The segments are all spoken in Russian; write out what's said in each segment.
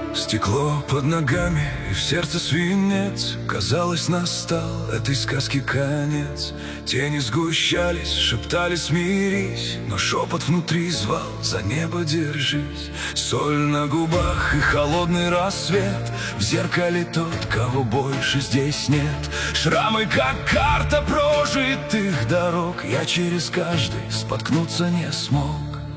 Стекло под ногами и в сердце свинец. Казалось, настал этой сказки конец. Тени сгущались, шептали смирись, но шепот внутри звал: за небо держись. Соль на губах и холодный рассвет. В зеркале тот, кого больше здесь нет. Шрамы, как карта прожитых дорог. Я через каждый споткнуться не смог.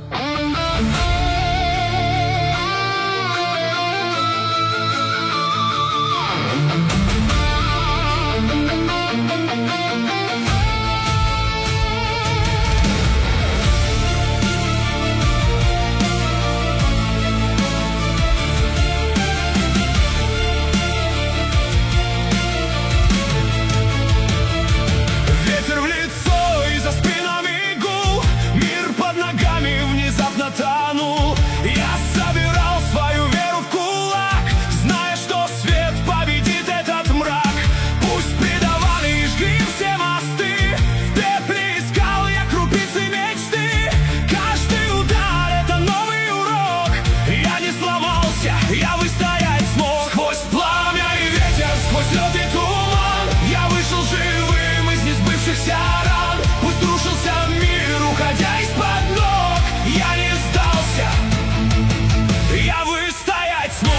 Тонул. Я собирал свою веру в кулак, зная, что свет победит этот мрак. Пусть предавали и жгли все мосты, в пепле искал я крупицы мечты. Каждый удар — это новый урок. Я не сломался, я выстоять смог. Сквозь пламя и ветер, сквозь лед и туман я вышел живым из несбывшихся ран. Пусть рушился мир, уходя из-под ног, я не сдался, я выстоять смог.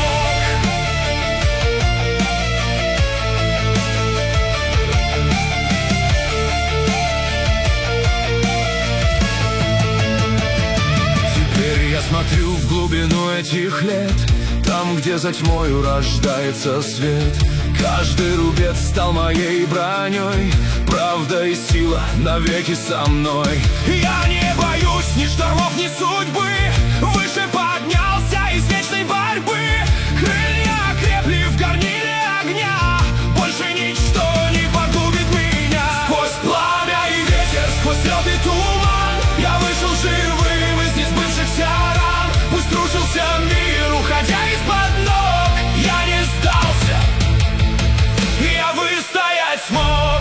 Теперь я смотрю в глубину этих лет, там, где за тьмою рождается свет. Каждый рубец стал моей броней, правда и сила навеки со мной. Я не боюсь ни штормов, ни судьбы, выше поднялся из вечной борьбы. Крылья окрепли в горниле огня, больше ничто не погубит меня. Сквозь пламя и ветер, сквозь лед и туман я вышел живым из несбывшихся ран. Пусть рушился мир, уходя из-под ног, я не сдался, я выстоять смог.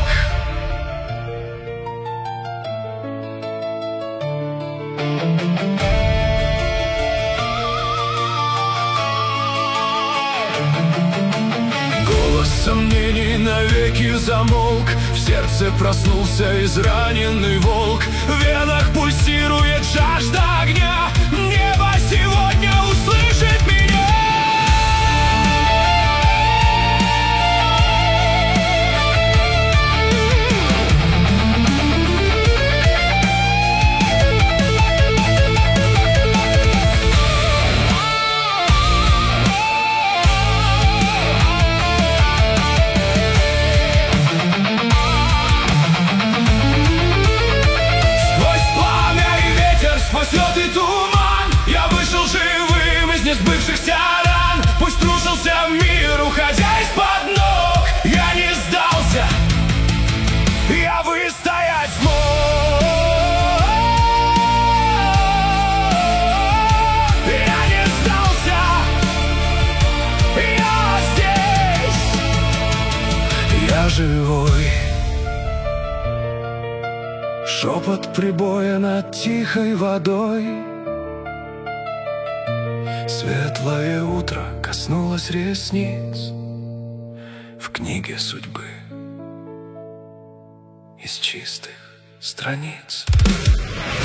Голос сомнений навеки замолк, в сердце проснулся израненный волк. В венах пульсирует жажда огня, небо сегодня услышит меня. Лед и туман я вышел живым из несбывшихся ран. Пусть рушился мир, уходя из-под ног, я не сдался, я выстоять смог. Я не сдался, я здесь, я живой. Шепот прибоя над тихой водой. Светлое утро коснулось ресниц в книге судьбы из чистых страниц.